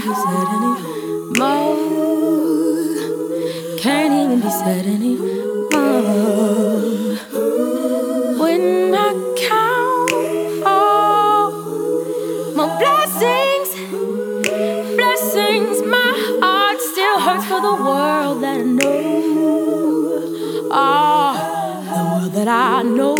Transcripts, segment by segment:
be said anymore. Can't even be said anymore. When I count all my blessings, my heart still hurts for the world that I know. Ah, the world that I know.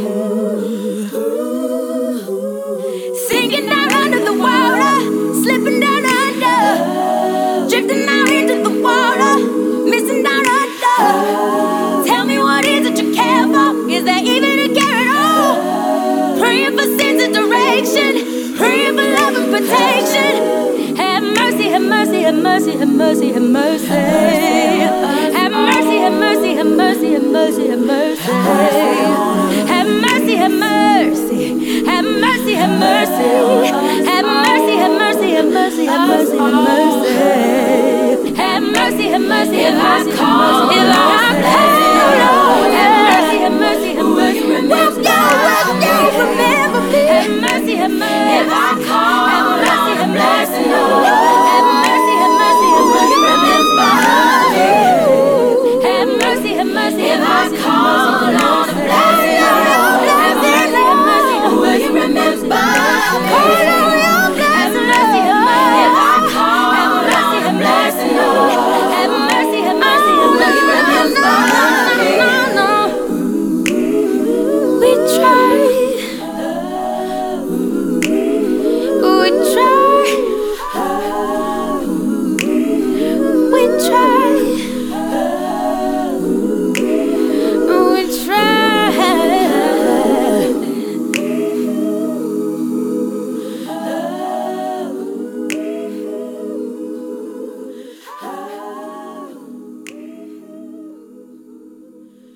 Sinking down under the water, slipping down under, drifting out into the water, missing down under. Tell me, what is it you care for? Is there even a care at all? Praying for sins and direction, praying for love and protection. Have mercy, have mercy, have mercy, have mercy, have mercy. Have mercy, have mercy, have mercy, have mercy, have mercy. Have mercy, have mercy, have mercy, have mercy. Have mercy, have mercy, have mercy, have mercy, have mercy. Have mercy, have mercy, have mercy, have mercy.